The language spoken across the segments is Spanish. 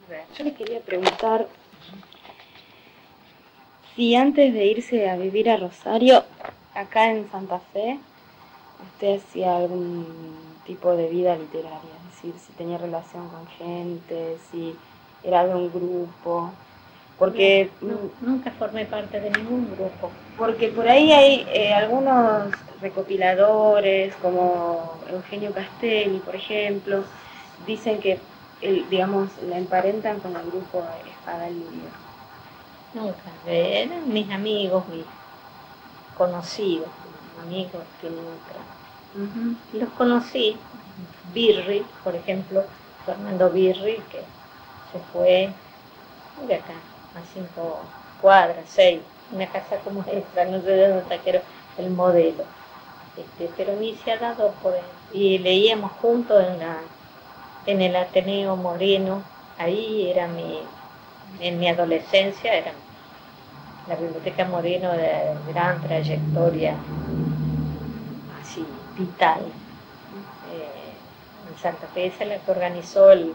Yo le quería preguntar si antes de irse a vivir a Rosario, acá en Santa Fe, usted hacía algún tipo de vida literaria, es decir, si tenía relación con gente, si era de un grupo, porque nunca formé parte de ningún grupo. Porque por ahí hay algunos recopiladores, como Eugenio Castelli, por ejemplo, dicen que, digamos, la emparentan con el grupo Espada Libre. Nunca, eran mis amigos, mis conocidos, amigos que nunca. Los conocí, Birri, por ejemplo, Fernando Birri, que se fue de acá, a 5 cuadras, 6, una casa como esta, no sé de dónde sacaron el modelo. Pero ni se ha dado por él. Y leíamos juntos en el Ateneo Moreno, ahí era en mi adolescencia, era la Biblioteca Moreno de gran trayectoria, así, vital. En Santa Fe, esa es la que organizó el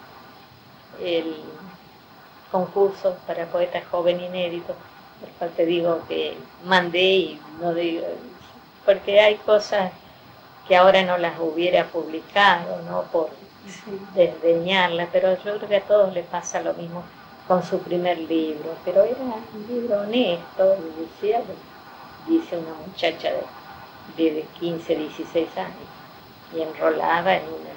concurso para poeta joven inédito, por cual te digo que mandé y no digo, porque hay cosas que ahora no las hubiera publicado, ¿no? Por desdeñarlas, pero yo creo que a todos les pasa lo mismo con su primer libro, pero era un libro honesto, decía, dice una muchacha de 15, 16 años, y enrolada en una.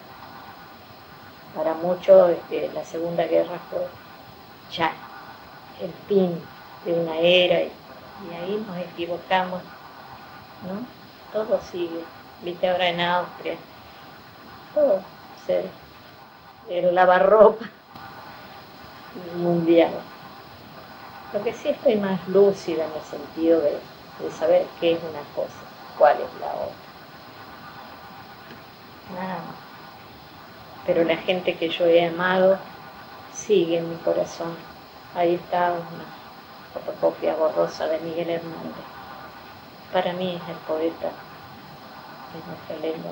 Para muchos la Segunda Guerra fue ya el fin de una era y ahí nos equivocamos, ¿no? Todo sigue, viste ahora en Austria, todo el lavarropa mundial. Lo que sí estoy más lúcida en el sentido de saber qué es una cosa, cuál es la otra. Nada más. Pero la gente que yo he amado sigue en mi corazón. Ahí está una fotocopia borrosa de Miguel Hernández. Para mí es el poeta de nuestra lengua.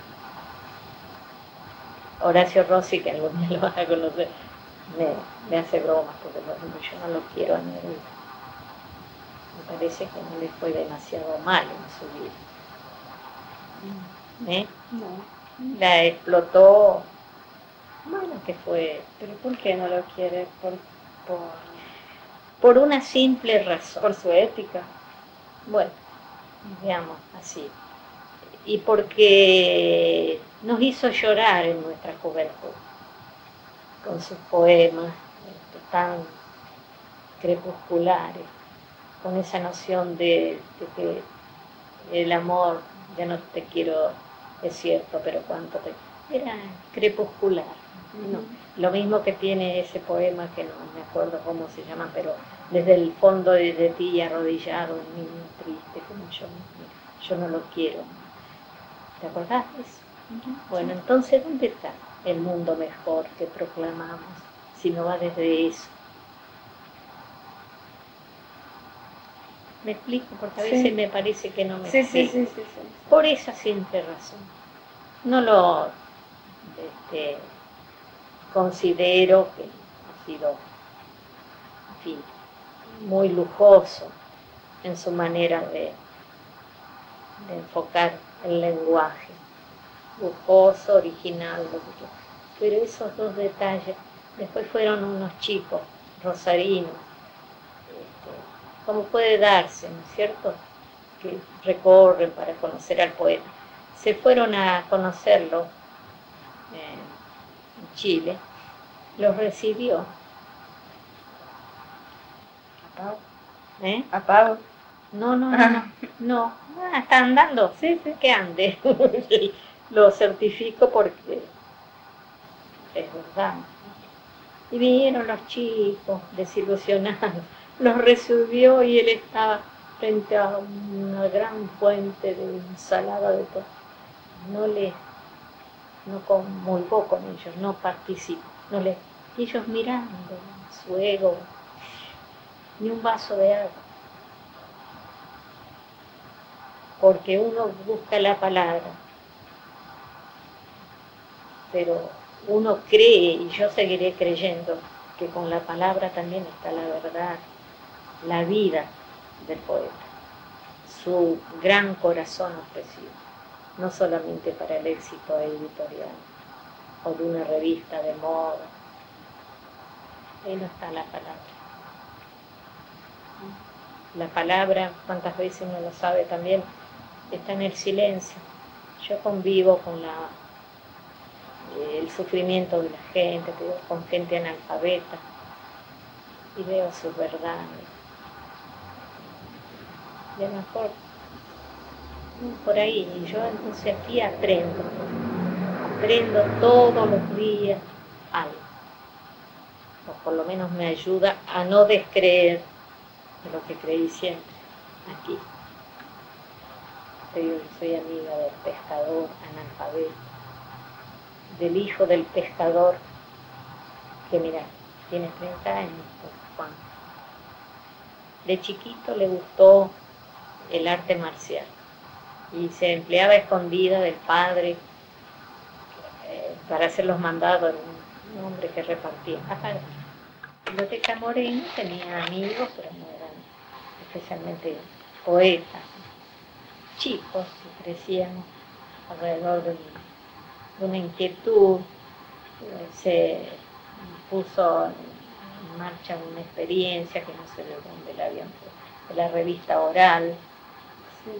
Horacio Rossi, que algún día lo vas a conocer, me hace bromas porque por ejemplo yo no lo quiero a Neruda. Me parece que no le fue demasiado mal en su vida. No. La explotó. Bueno, que fue. ¿Pero por qué no lo quiere? Por una simple razón. Por su ética. Bueno, digamos así. Y porque nos hizo llorar en nuestra juventud, con sus poemas tan crepusculares, con esa noción de que el amor, ya no te quiero, es cierto, pero cuánto te. Era crepuscular. No, lo mismo que tiene ese poema, que no me acuerdo cómo se llama, pero desde el fondo de ti arrodillado, un niño triste como yo no lo quiero. ¿Te acordás de eso? Bueno, entonces, ¿dónde está el mundo mejor que proclamamos si no va desde eso? ¿Me explico? Porque a veces me parece que no me explico. Sí. Por esa simple razón. No lo considero que ha sido, en fin, muy lujoso en su manera de enfocar el lenguaje. Lujoso, original, pero esos dos detalles. Después fueron unos chicos rosarinos, como puede darse, ¿no es cierto?, que recorren para conocer al poeta. Se fueron a conocerlo en Chile, los recibió. ¿Apago? No. Está andando. Sí, que ande. Lo certifico porque es verdad. Y vinieron los chicos desilusionados, los recibió y él estaba frente a una gran fuente de ensalada de todo. No comulgó con ellos, no participó. Ellos mirando su ego, ni un vaso de agua. Porque uno busca la palabra, pero uno cree, y yo seguiré creyendo, que con la palabra también está la verdad, la vida del poeta, su gran corazón ofrecido, no solamente para el éxito editorial o de una revista de moda. Ahí no está la palabra. La palabra, cuántas veces uno lo sabe también, está en el silencio. Yo convivo con el sufrimiento de la gente, con gente analfabeta, y veo sus verdades. Y a lo mejor por ahí, y yo entonces aquí aprendo todos los días algo, o por lo menos me ayuda a no descreer de lo que creí siempre aquí. Te digo, soy amiga del pescador analfabeto, del hijo del pescador, que mira, tiene 30 años, Juan. De chiquito le gustó el arte marcial y se empleaba escondida del padre para hacer los mandados, un hombre que repartía. Biblioteca Moreno tenía amigos, pero no eran especialmente poetas, chicos que crecían alrededor de una inquietud. Se puso en marcha una experiencia que no sé de dónde la habían puesto, de la revista Oral. Sí,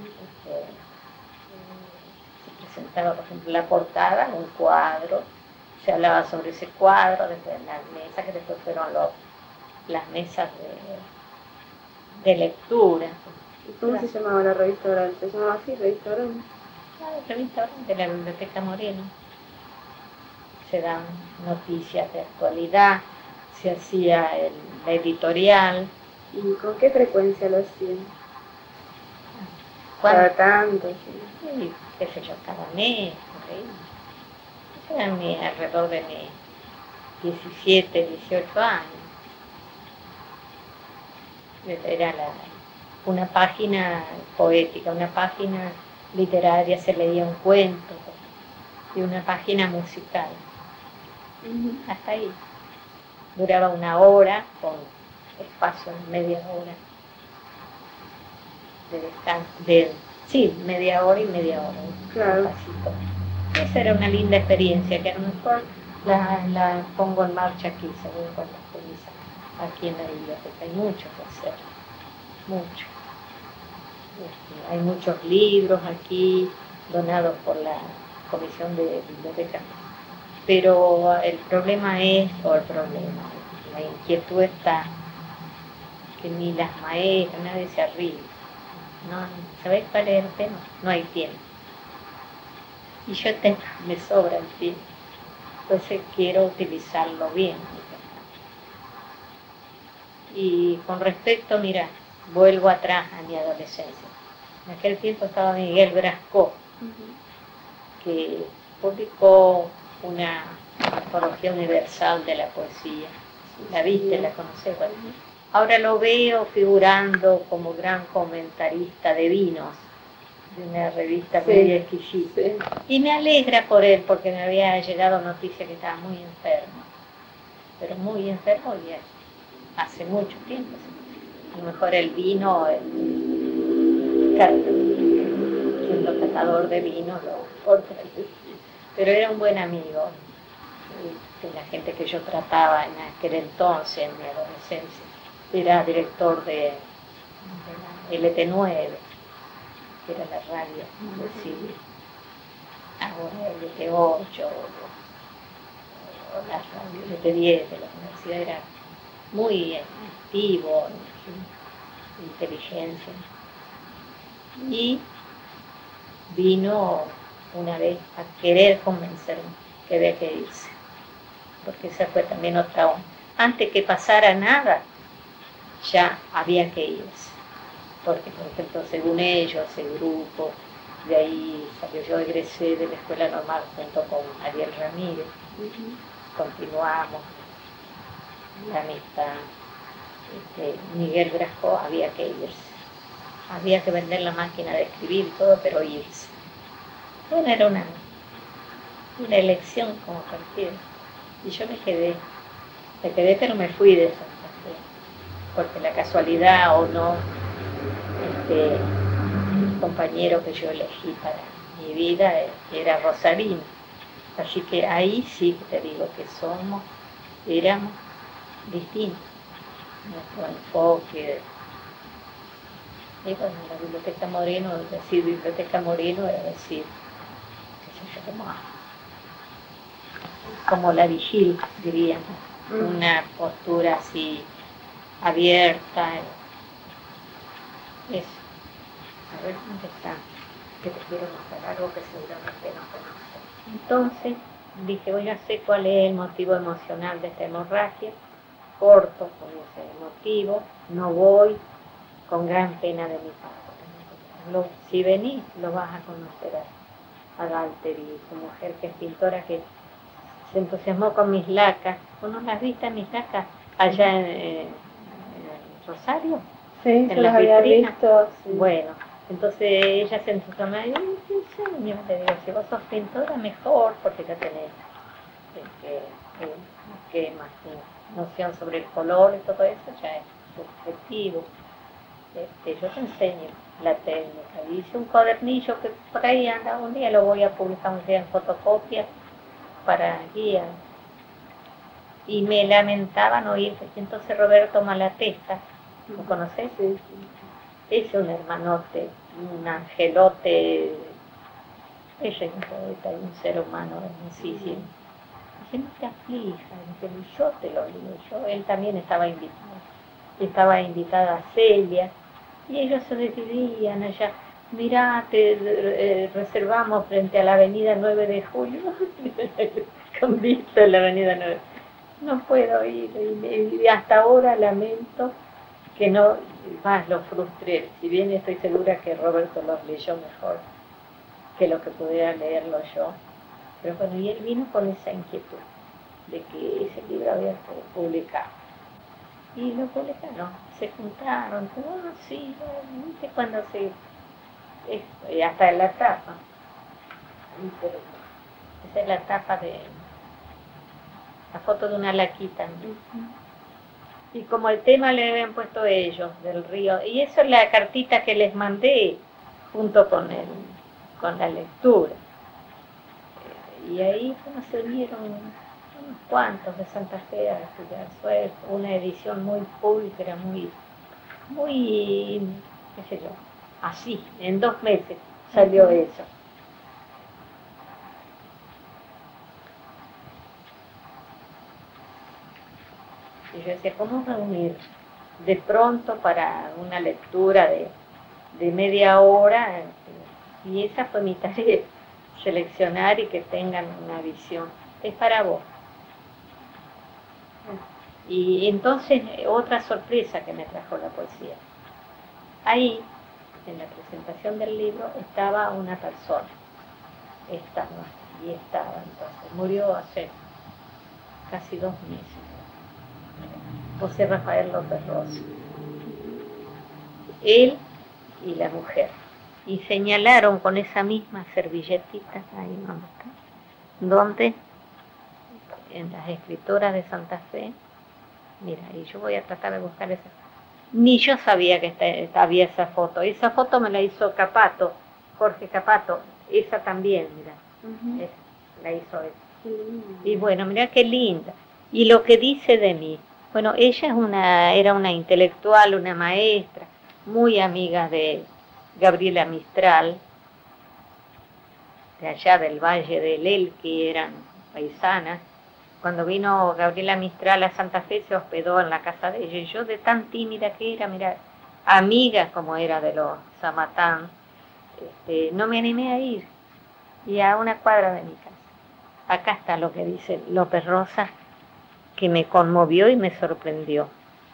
se presentaba, por ejemplo, la portada, un cuadro, se hablaba sobre ese cuadro, después en las mesas, que después fueron las mesas de lectura. ¿Y cómo se llamaba la revista Oral? ¿Se llamaba así, revista Oral? La revista Oral de la Biblioteca Moreno. Se dan noticias de actualidad, se hacía la editorial. ¿Y con qué frecuencia lo hacían? Cada tanto, sí, qué sé yo, cada mes, por ahí. Eran alrededor de mis 17, 18 años. Era una página poética, una página literaria, se leía un cuento, y una página musical. Hasta ahí. Duraba 1 hora, con espacio de media hora de descanso. Sí, media hora y media hora. Claro. Esa era una linda experiencia, que a lo mejor la pongo en marcha aquí, según con la experiencia aquí en la biblioteca. Hay mucho que hacer, mucho. Hay muchos libros aquí donados por la Comisión de Biblioteca. Pero la inquietud está que ni las maestras, nadie se arriba. No, ¿sabés cuál es el tema? No hay tiempo. Y yo me sobra el tiempo. Entonces quiero utilizarlo bien. Y con respecto, mira, vuelvo atrás a mi adolescencia. En aquel tiempo estaba Miguel Brasco, que publicó una antología universal de la poesía. ¿La viste? ¿La conocés? Bueno, ahora lo veo figurando como gran comentarista de vinos, de una revista media exquisita. Sí. Y me alegra por él, porque me había llegado noticia que estaba muy enfermo. Pero muy enfermo y hace mucho tiempo. A lo mejor el vino, siendo catador de vino, pero era un buen amigo de la gente que yo trataba en aquel entonces, en mi adolescencia. Era director de la LT9, que era la radio de Chile. Ahora LT8 o la radio LT10 de la universidad. Era muy activo, inteligencia. Y vino una vez a querer convencerme que había que irse, porque esa fue también otra onda. Antes que pasara nada, ya había que irse, porque por ejemplo, según ellos, el grupo, de ahí salió, yo egresé de la Escuela Normal junto con Ariel Ramírez, continuamos la amistad. Miguel Brasco había que irse, había que vender la máquina de escribir y todo, pero irse. Bueno, era una elección como cualquiera. Y yo me quedé pero me fui de Santa Fe, porque la casualidad o no, el compañero que yo elegí para mi vida era rosarino. Así que ahí sí te digo que éramos distintos. Nuestro enfoque, bueno, la Biblioteca Moreno, decir Biblioteca Moreno era decir, qué sé yo, como la Vigil, diríamos, una postura así abierta. Eso. A ver dónde está, que te quiero mostrar algo que seguramente no conoces. Entonces dije, voy a sé cuál es el motivo emocional de esta hemorragia, corto con ese motivo, no voy con gran pena de mi parte. Si venís, lo vas a conocer a Galter y su mujer, que es pintora, que se entusiasmó con mis lacas. ¿Vos no las viste, mis lacas, allá en Rosario? Sí, en yo las las había vitrinas. visto. Sí. Bueno, entonces ella se entusiasmó y yo le digo, si vos sos pintora, mejor, porque ya tenés que más tu noción sobre el color y todo eso ya es subjetivo. Yo te enseño la técnica. Hice un cuadernillo que por ahí anda, un día lo voy a publicar un día en fotocopia para guía. Y me lamentaban oír, entonces Roberto Malatesta, ¿lo conoces? Sí. Es un hermanote, un angelote, ella es un poeta y un ser humano hermosísimo. Dije, no te aflijas, yo te lo digo, él también estaba invitada a Celia, y ellos se decidían allá, mirá, te reservamos frente a la avenida 9 de Julio, con vista a la avenida 9. No puedo ir, y hasta ahora lamento que no, más lo frustré, si bien estoy segura que Roberto los leyó mejor que lo que pudiera leerlo yo, pero bueno, y él vino con esa inquietud de que ese libro había que publicar. Y lo publicaron, se juntaron, sí, ¿viste? Cuando hasta la tapa, esa es la tapa de la foto de una laquita, ¿no? Y como el tema le habían puesto ellos, del río, y eso es la cartita que les mandé junto con la lectura. Y ahí se unieron unos cuantos de Santa Fe a estudiar. Fue una edición muy pulcra, muy, qué sé yo, así, en 2 meses salió eso. Y yo decía, ¿cómo reunir de pronto para una lectura de media hora? Y esa fue mi tarea, seleccionar y que tengan una visión. Es para vos. Y entonces, otra sorpresa que me trajo la poesía. Ahí, en la presentación del libro, estaba una persona. Estaba, entonces. Murió hace casi 2 meses. José Rafael López Rosa. Él y la mujer. Y señalaron con esa misma servilletita, ahí donde está, donde en las escritoras de Santa Fe, mira, y yo voy a tratar de buscar esa. Ni yo sabía que había esa foto. Esa foto me la hizo Capato, Jorge Capato. Esa también, mira, la hizo él. Y bueno, mira qué linda. Y lo que dice de mí. Bueno, ella era una intelectual, una maestra, muy amiga de Gabriela Mistral, de allá del Valle del Elqui, eran paisanas. Cuando vino Gabriela Mistral a Santa Fe se hospedó en la casa de ella, y yo de tan tímida que era, mira, amiga como era de los Zamatán, no me animé a ir, y a una cuadra de mi casa. Acá está lo que dice López Rosa, que me conmovió y me sorprendió.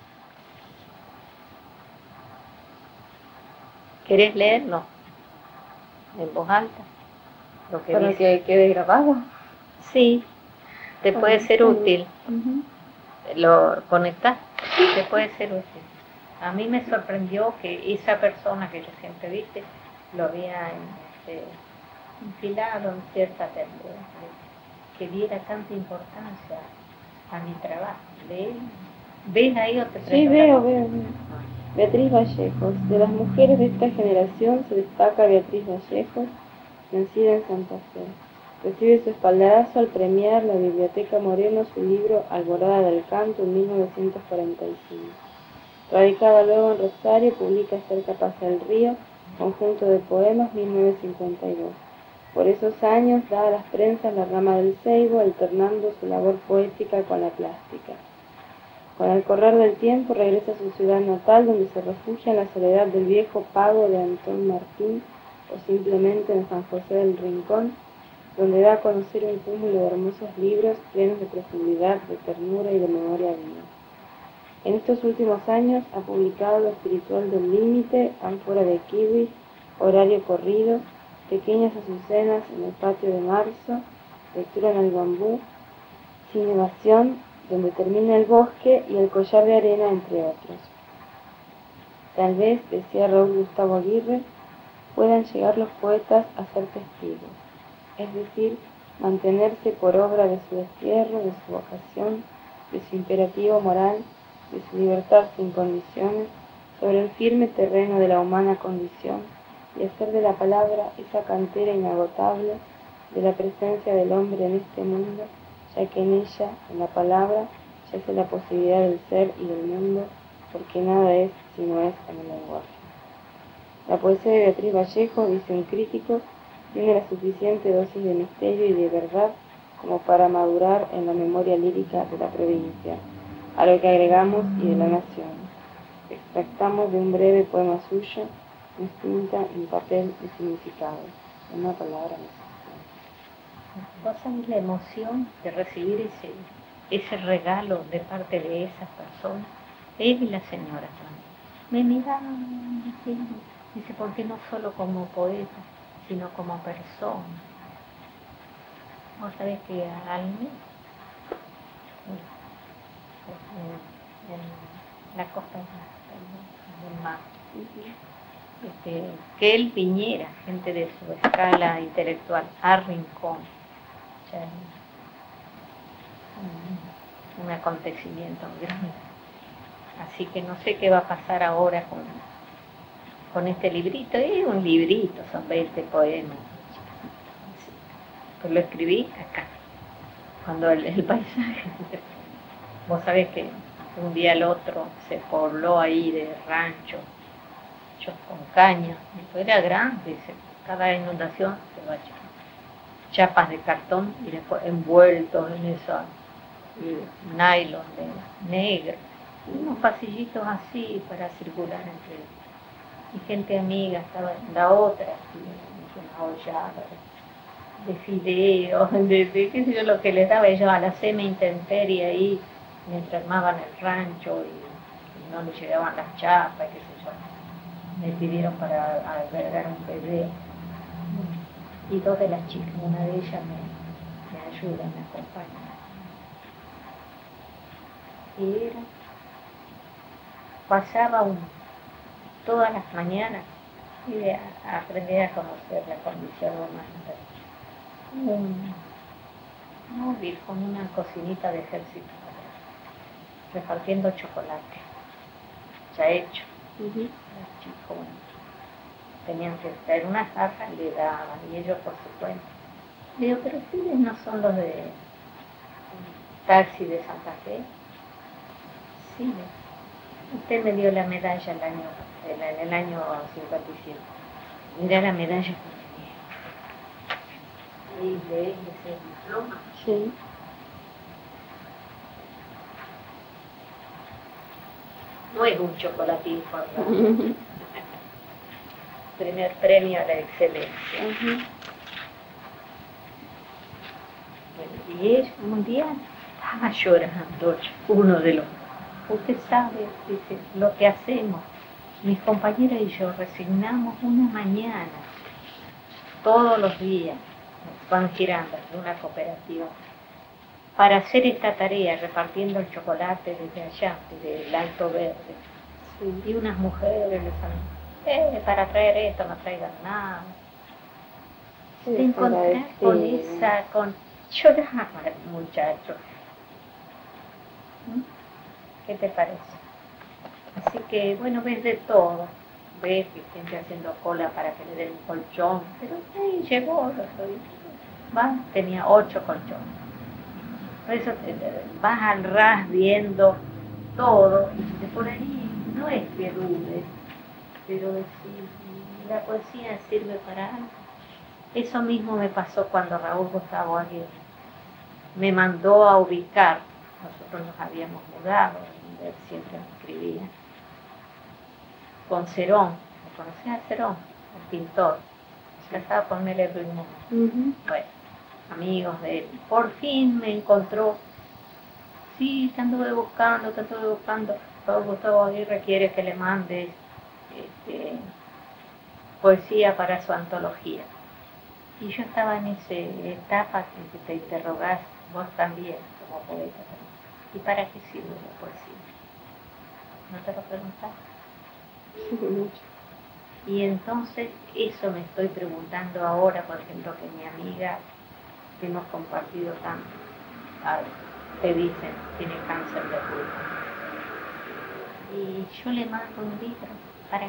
¿Querés leerlo? En voz alta. Lo que ¿Para dice. que quede grabado? Sí, te puede ser útil. ¿Lo conectás? Sí, te puede ser útil. A mí me sorprendió que esa persona que yo siempre viste lo había enfilado en cierta tendencia. que diera tanta importancia a mi trabajo. ¿Ves ahí o te Sí, veo. Beatriz Vallejos. De las mujeres de esta generación se destaca Beatriz Vallejos, nacida en Santa Fe. Recibe su espaldarazo al premiar la Biblioteca Moreno su libro Alborada del Canto en 1945. Radicada luego en Rosario, publica Cerca pasa el río, conjunto de poemas 1952. Por esos años da a las prensas la rama del ceibo, alternando su labor poética con la plástica. Con el correr del tiempo regresa a su ciudad natal, donde se refugia en la soledad del viejo pago de Antón Martín, o simplemente en San José del Rincón, donde da a conocer un cúmulo de hermosos libros llenos de profundidad, de ternura y de memoria viva. En estos últimos años ha publicado Lo espiritual del límite, Ánfora de kiwi, Horario corrido, Pequeñas azucenas en el patio de marzo, Lectura en el bambú, Sin evasión, Donde termina el bosque y El collar de arena, entre otros. Tal vez, decía Raúl Gustavo Aguirre, puedan llegar los poetas a ser testigos, es decir, mantenerse por obra de su destierro, de su vocación, de su imperativo moral, de su libertad sin condiciones, sobre el firme terreno de la humana condición, y hacer de la palabra esa cantera inagotable de la presencia del hombre en este mundo, ya que en ella, en la palabra, yace la posibilidad del ser y del mundo, porque nada es si no es en el lenguaje. La poesía de Beatriz Vallejo, dice un crítico, tiene la suficiente dosis de misterio y de verdad como para madurar en la memoria lírica de la provincia, a lo que agregamos y de la nación. Extractamos de un breve poema suyo una cinta en papel de significado, una palabra necesaria. ¿Vos sabés la emoción de recibir ese regalo de parte de esas personas? Él y la señora también. Me miraban diciendo, dice, porque no solo como poeta, sino como persona. Vos sabés que al mí, en la costa del mar, que él viniera, gente de su escala intelectual, a Rincón, ya un acontecimiento grande. Así que no sé qué va a pasar ahora con este librito. Es un librito, son 20 poemas. Pues lo escribí acá, cuando el paisaje. Vos sabés que un día al otro se pobló ahí de ranchos, con caña. Era grande, cada inundación se va echando chapas de cartón y después envueltos en esa nylon negro. Unos pasillitos así para circular entre ellos. Y gente amiga estaba en la otra, una ollada de fideos, de qué sé yo, lo que les daba ellos a la semi-intemperie ahí, mientras armaban el rancho y no les llegaban las chapas, qué sé yo. Me pidieron para albergar un bebé. Y dos de las chicas, una de ellas me ayuda, me acompaña. Y pasaba todas las mañanas y aprendí a conocer la condición humana. Un móvil con una cocinita de ejército, repartiendo chocolate, ya hecho. Los chicos tenían que traer una jarra y le daban, y ellos por su cuenta. Le digo, pero ustedes no son los de taxi de Santa Fe. Sí, usted me dio la medalla en el año 57. Mira la medalla que tenía. Y de ese diploma. Sí. No es un chocolatín forrado. Primer premio a la excelencia. Bueno, y ella un día estaba llorando, uno de los. Usted sabe, dice, lo que hacemos. Mis compañeras y yo resignamos una mañana, todos los días, van girando de una cooperativa, para hacer esta tarea, repartiendo el chocolate desde allá, desde el Alto Verde. Sí. Y unas mujeres les han para traer esto no traigan nada. Sí, te encontrás con Lloraba el muchacho. ¿Qué te parece? Así que, bueno, ves de todo. Ves que gente haciendo cola para que le den un colchón. Pero ahí llegó, tenía 8 colchones. Por eso vas al ras viendo todo. Y por ahí no es que dudes, pero si la poesía sirve para algo. Eso mismo me pasó cuando Raúl Gustavo Aguirre me mandó a ubicar. Nosotros nos habíamos mudado, él siempre me escribía. Con Cerón, ¿me conocías a Cerón? El pintor. Casado con Mele Ruimón. Bueno, amigos de él. Por fin me encontró. Sí, te anduve buscando. Raúl Gustavo Aguirre quiere que le mandes poesía para su antología. Y yo estaba en esa etapa en que te interrogás vos también como poeta. ¿Y para qué sirve la poesía? ¿No te lo preguntás? Y entonces eso me estoy preguntando ahora, por ejemplo, que mi amiga que hemos compartido tanto, te dicen, tiene cáncer de pulmón. Y yo le mando un libro para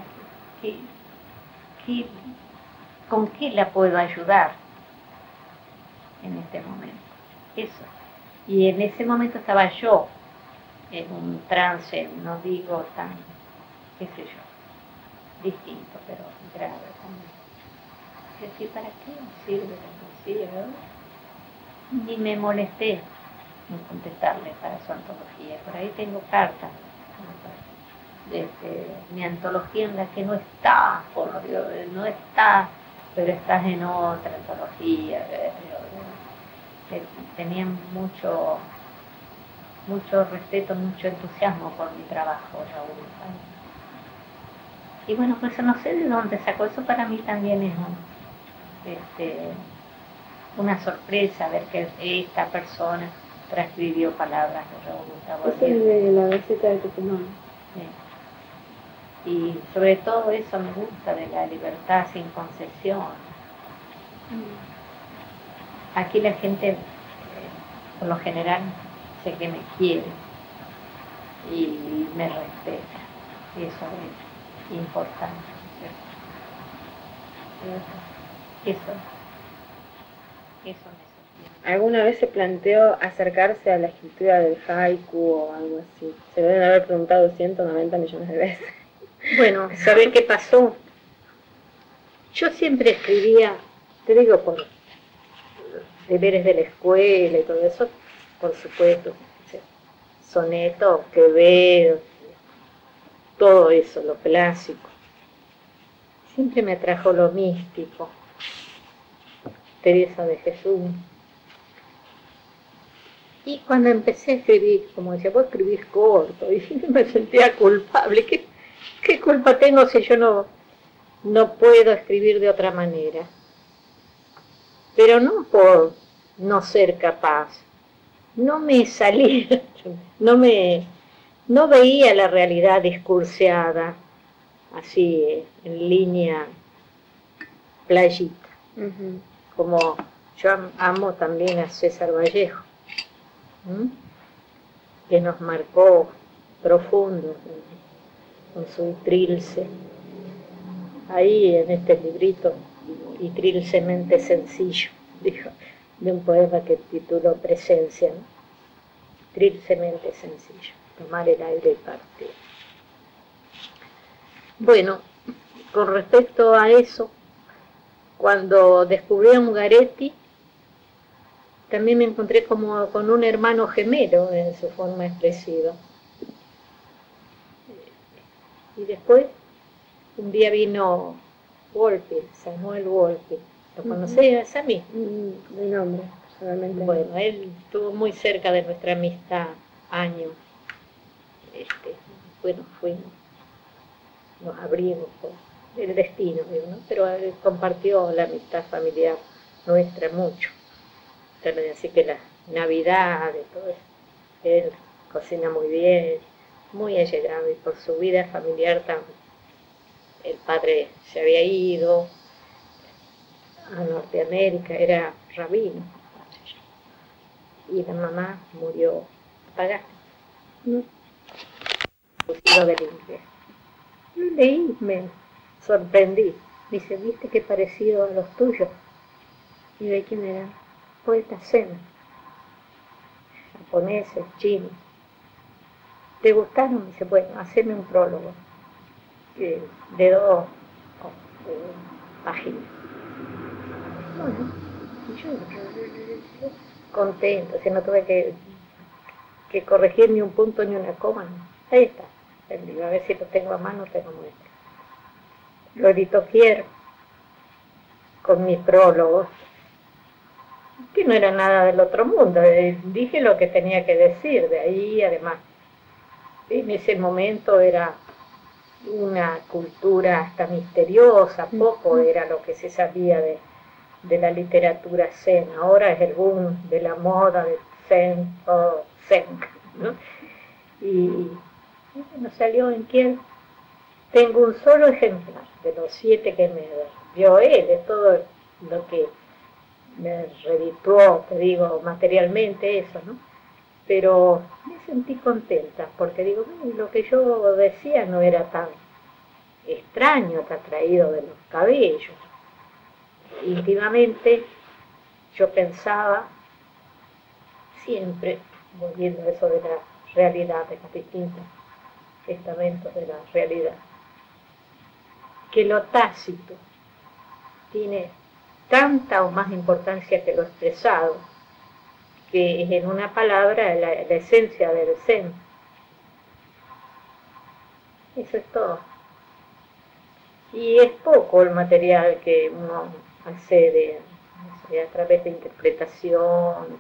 ¿con qué la puedo ayudar en este momento? Eso. Y en ese momento estaba yo en un trance, no digo tan, qué sé yo, distinto, pero grave también. Es decir, ¿para qué sirve la poesía, verdad? Ni me molesté en contestarle para su antología. Por ahí tengo cartas de mi antología en la que no está, por Dios, no está, pero estás en otra antología. Tenían mucho respeto, mucho entusiasmo por mi trabajo, Raúl. Y bueno, pues no sé de dónde sacó eso. Para mí también es una sorpresa ver que esta persona transcribió palabras de Raúl Gustavo Aguirre. Es de la Gaceta de Tucumán. Sí. Y sobre todo eso me gusta de la libertad sin concesión. Aquí la gente, por lo general, sé que me quiere y me respeta. Y eso es importante, ¿cierto? Eso me sostiene. ¿Alguna vez se planteó acercarse a la escritura del haiku o algo así? Se lo deben haber preguntado 190 millones de veces. Bueno, ¿sabés qué pasó? Yo siempre escribía, te digo, por deberes de la escuela y todo eso, por supuesto, sonetos, Quevedo, todo eso, lo clásico. Siempre me atrajo lo místico, Teresa de Jesús. Y cuando empecé a escribir, como decía, vos escribís corto, y me sentía culpable. ¿Qué culpa tengo si yo no puedo escribir de otra manera? Pero no por no ser capaz. No me salía, no veía la realidad discurseada, así, en línea playita. Como yo amo también a César Vallejo, que nos marcó profundo con su Trilce. Ahí en este librito, y trilcemente sencillo, dijo, de un poema que tituló Presencia, ¿no? Trilcemente sencillo, tomar el aire y partir. Bueno, con respecto a eso, cuando descubrí a Ungaretti, también me encontré como con un hermano gemelo en su forma expresiva. Y después, un día vino Wolpe, Samuel Wolpe. ¿Lo conocés, Sammy? De nombre, solamente. Bueno, él estuvo muy cerca de nuestra amistad años. Bueno, fuimos, nos abrimos por el destino, ¿no? Pero él compartió la amistad familiar nuestra mucho. Así que las navidades, todo eso, él cocina muy bien, muy allegado, y por su vida familiar también. El padre se había ido a Norteamérica, era rabino. y la mamá murió apagada. Lo del inglés. Lo leí, me sorprendí. Dice, ¿viste qué parecido a los tuyos? ¿Y de quién eran? Poetas zen, japoneses, chinos. ¿Te gustaron? Dice, bueno, haceme un prólogo de 2 páginas. Bueno, yo contento, si no tuve que corregir ni un punto ni una coma. Ahí está, el libro, a ver si lo tengo a mano, te lo muestro. Lo editó Kier con mi prólogo, que no era nada del otro mundo, dije lo que tenía que decir, de ahí además, en ese momento era una cultura hasta misteriosa, poco era lo que se sabía de la literatura zen, ahora es el boom de la moda del zen, ¿no? Y bueno, salió en Kiel. Tengo un solo ejemplar de los 7 que me dio él, de todo lo que me redituó, te digo, materialmente eso, ¿no? Pero me sentí contenta, porque digo, lo que yo decía no era tan extraño, tan traído de los cabellos. Íntimamente yo pensaba siempre, volviendo a eso de la realidad, de los distintos estamentos de la realidad, que lo tácito tiene tanta o más importancia que lo expresado, que es en una palabra la esencia del zen. Eso es todo. Y es poco el material que uno accede a través de interpretación.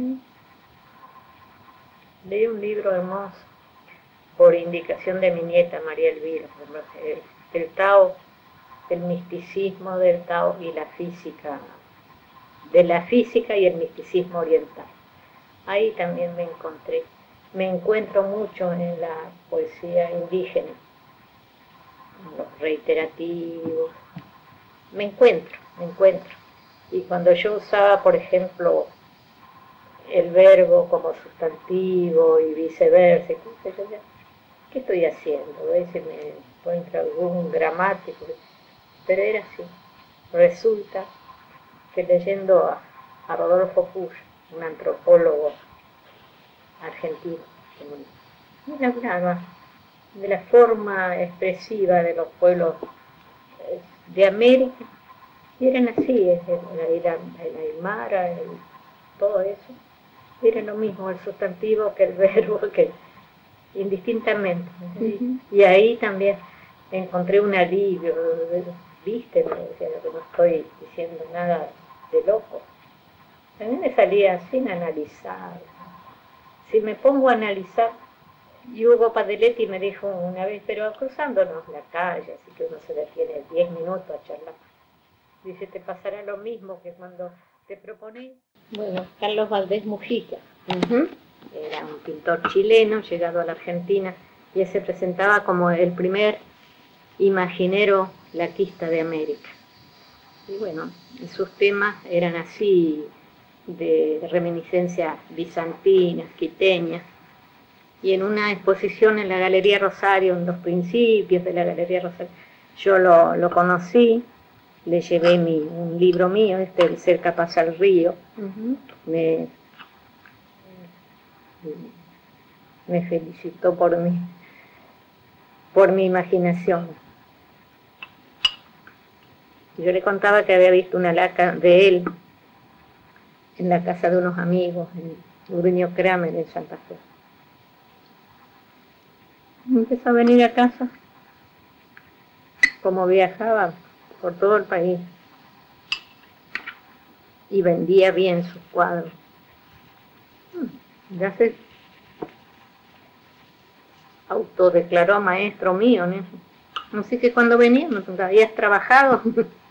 Leí un libro hermoso por indicación de mi nieta María Elvira, el Tao, el misticismo del Tao y la física, de la física y el misticismo oriental. Ahí también me encontré. Me encuentro mucho en la poesía indígena, en los reiterativos. Me encuentro. Y cuando yo usaba, por ejemplo, el verbo como sustantivo y viceversa, ¿qué estoy haciendo? A veces me encuentro algún gramático, pero era así. Resulta que leyendo a Rodolfo Puch, un antropólogo argentino, él hablaba de la forma expresiva de los pueblos de América, y eran así, el aymara, todo eso, era lo mismo el sustantivo que el verbo, que indistintamente. Y ahí también encontré un alivio, viste, me decía, que no estoy diciendo nada de loco. A mí me salía sin analizar. Si me pongo a analizar, y Hugo Padeletti me dijo una vez, pero cruzándonos la calle, así que uno se detiene 10 minutos a charlar, dice, te pasará lo mismo que cuando te propones. Bueno, Carlos Valdés Mujica, era un pintor chileno llegado a la Argentina, y él se presentaba como el primer imaginero laquista de América. Y bueno, sus temas eran así, de reminiscencias bizantinas, quiteñas, y en una exposición en la Galería Rosario, en los principios de la Galería Rosario, yo lo conocí, le llevé un libro mío, El ser capaz al río, me felicitó por mi imaginación. Yo le contaba que había visto una laca de él en la casa de unos amigos, en Uriño Kramer, en Santa Fe. Empezó a venir a casa, como viajaba por todo el país, y vendía bien sus cuadros. Ya se autodeclaró maestro mío, ¿no? Así que cuando venía me preguntaba, ¿habías trabajado?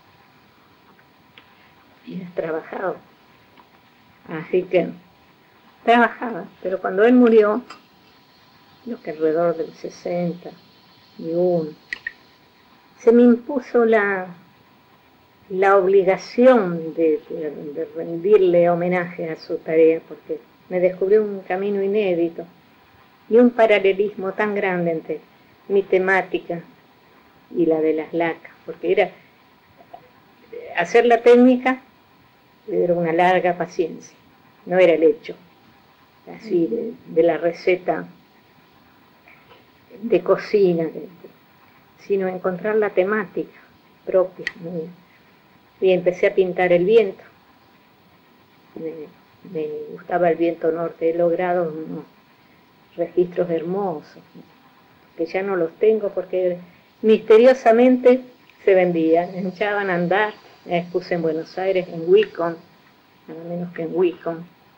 ¿Habías trabajado? Así que trabajaba, pero cuando él murió, creo que alrededor del 61, se me impuso la obligación de rendirle homenaje a su tarea, porque me descubrió un camino inédito y un paralelismo tan grande entre mi temática y la de las lacas, porque era hacer la técnica, era una larga paciencia, no era el hecho, así de la receta de cocina, sino encontrar la temática propia, ¿no? Y empecé a pintar el viento. Me gustaba el viento norte, he logrado unos registros hermosos, ¿no? Que ya no los tengo porque misteriosamente se vendían, echaban a andar. Me expuse en Buenos Aires, en Wicom, nada menos que en Wicom.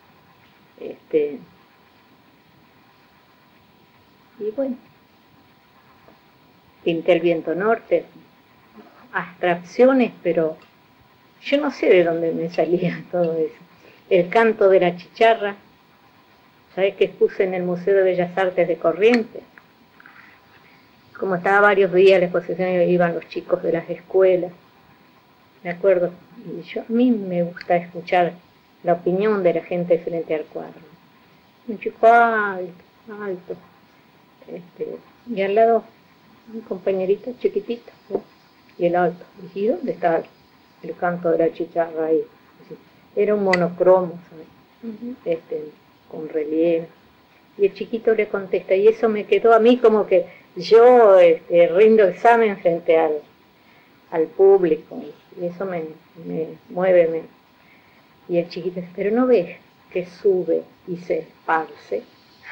Y bueno, pinté el viento norte, abstracciones, pero yo no sé de dónde me salía todo eso. El canto de la chicharra, ¿sabés que expuse en el Museo de Bellas Artes de Corrientes? Como estaba varios días la exposición, iban los chicos de las escuelas, me acuerdo, y a mí me gusta escuchar la opinión de la gente frente al cuadro. Un chico alto, alto, y al lado un compañerito chiquitito, ¿no? Y el alto. ¿Y dónde está el canto de la chicharra ahí? Era un monocromo, ¿sabes? Con relieve. Y el chiquito le contesta, y eso me quedó a mí como que yo rindo examen frente al público, y eso me mueve. Y el chiquito dice, pero ¿no ves que sube y se esparce?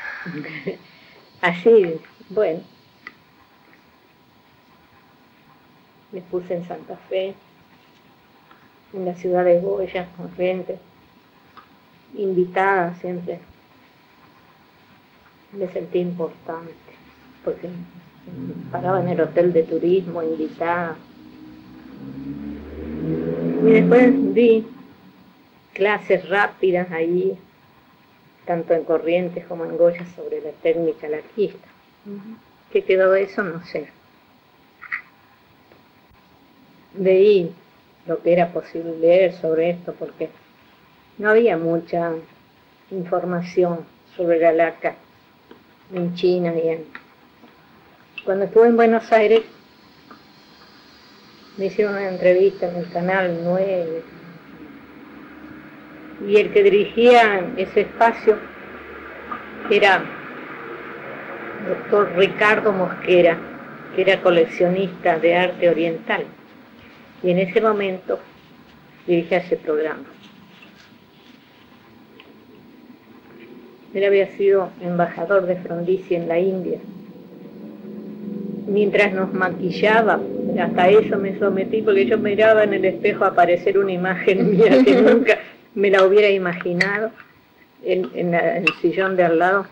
Así, bueno. Me puse en Santa Fe, en la ciudad de Goya, con gente, invitada siempre. Me sentí importante, porque pagaba en el hotel de turismo, invitada. Y después di clases rápidas ahí, tanto en Corrientes como en Goya, sobre la técnica laquista. ¿Qué quedó de eso? No sé. Leí lo que era posible leer sobre esto, porque no había mucha información sobre la laca en China y Cuando estuve en Buenos Aires, me hicieron una entrevista en el Canal 9, y el que dirigía ese espacio era el doctor Ricardo Mosquera, que era coleccionista de arte oriental, y en ese momento dirigía ese programa. Él había sido embajador de Frondizi en la India. Mientras nos maquillaba, hasta eso me sometí, porque yo miraba en el espejo aparecer una imagen mía que nunca me la hubiera imaginado, en el sillón de al lado.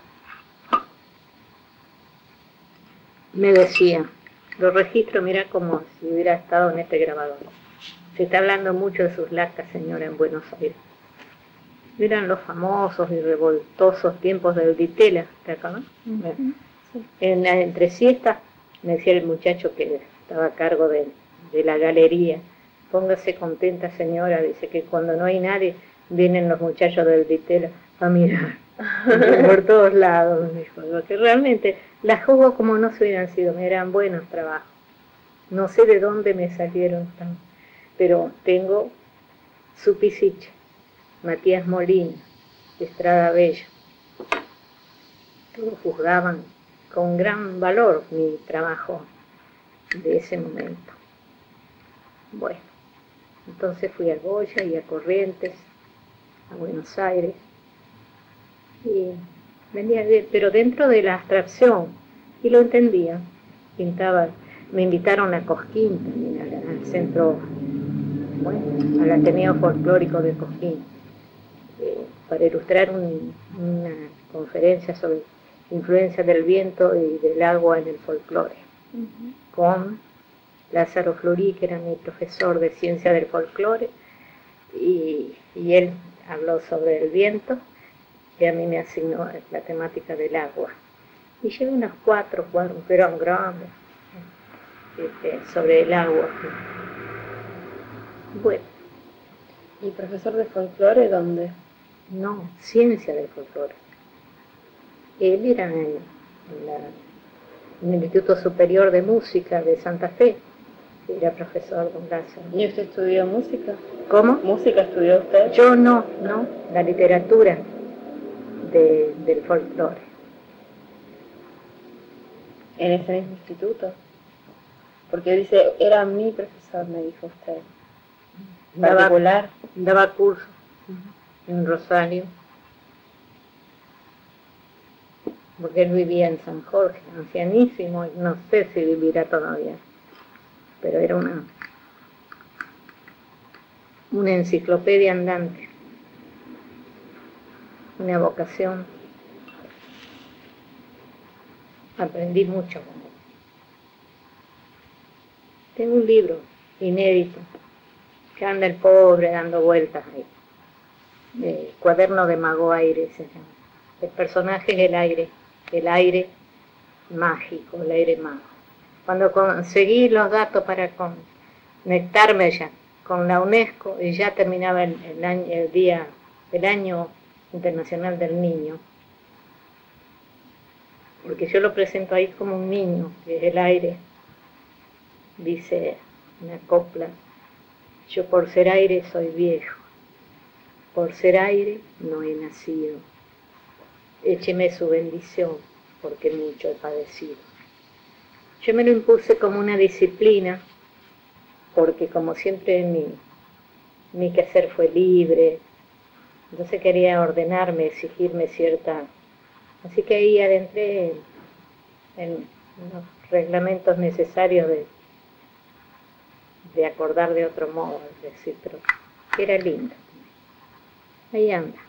Me decía, lo registro, mira como si hubiera estado en este grabador. Se está hablando mucho de sus lacas, señora, en Buenos Aires. Eran los famosos y revoltosos tiempos del Ditela, ¿te acuerdas? Sí. Entre siestas, me decía el muchacho que estaba a cargo de la galería, póngase contenta, señora, dice que cuando no hay nadie, vienen los muchachos del Ditela a mirar por todos lados, dijo, que realmente las juzgo como no se hubieran sido, me eran buenos trabajos. No sé de dónde me salieron tan, pero tengo su Pisiche, Matías Molina, Estrada Bella. Todos juzgaban con gran valor mi trabajo de ese momento. Bueno, entonces fui a Goya y a Corrientes, a Buenos Aires, y venía pero dentro de la abstracción, y lo entendía. Pintaba, me invitaron a Cosquín también, al centro, bueno, al Ateneo Folclórico de Cosquín, para ilustrar una conferencia sobre influencia del viento y del agua en el folclore, con Lázaro Fleury, que era mi profesor de ciencia del folclore, y él habló sobre el viento, y a mí me asignó la temática del agua. Y llevé unos 4 cuadros, que eran grandes, sobre el agua. Bueno. ¿Y profesor de folclore dónde? No, ciencia del folclore. Él era en el Instituto Superior de Música de Santa Fe, era profesor don Lázaro. ¿Y usted estudió música? ¿Cómo? ¿Música estudió usted? Yo no, la literatura del folclore. ¿En ese mismo instituto? Porque dice, era mi profesor, me dijo usted. ¿Particular? Daba curso en Rosario, porque él vivía en San Jorge, ancianísimo, y no sé si vivirá todavía, pero era una enciclopedia andante, una vocación. Aprendí mucho con él. Tengo un libro inédito, que anda el pobre dando vueltas ahí, Cuaderno de Mago Aire se llama. El personaje es el aire mágico, el aire mago. Cuando conseguí los datos para conectarme ya con la UNESCO, y ya terminaba el año internacional del niño, porque yo lo presento ahí como un niño, que es el aire, dice una copla: yo por ser aire soy viejo, por ser aire no he nacido, écheme su bendición, porque mucho he padecido. Yo me lo impuse como una disciplina, porque como siempre mi quehacer fue libre, entonces quería ordenarme, exigirme cierta... Así que ahí adentré en los reglamentos necesarios de acordar de otro modo, es decir, pero era lindo. Ahí anda.